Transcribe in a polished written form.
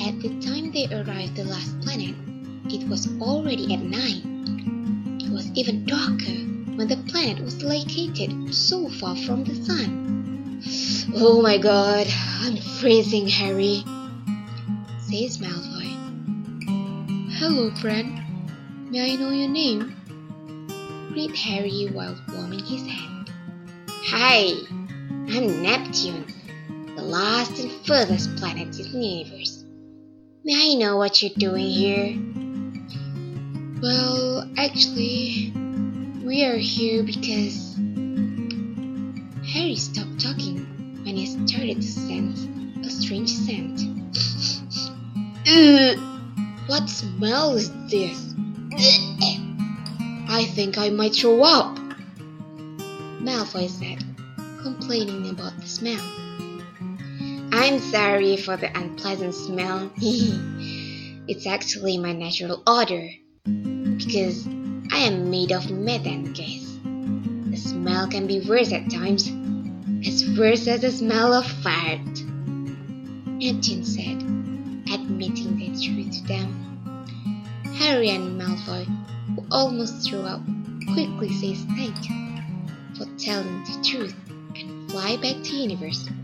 At the time they arrived the last planet, it was already at night. It was even darker when the planet was located so far from the sun. "Oh my god, I'm freezing, Harry," says Malfoy. "Hello, friend. May I know your name?" greets Harry while warming his hand. "Hi, I'm Neptune, the last and furthest planet in the universe. May I know what you're doing here?" "Well, actually, we are here because..." Harry stopped talking when he started to sense a strange scent. "Ugh! What smell is this? I think I might throw up," Malfoy said, complaining about the smell. "I'm sorry for the unpleasant smell. It's actually my natural odor, because I am made of methane gas. The smell can be worse at times, as worse as the smell of fart," Neptune said, admitting the truth to them. Harry and Malfoy, who almost threw up, quickly says thank you for telling the truth and fly back to the universe.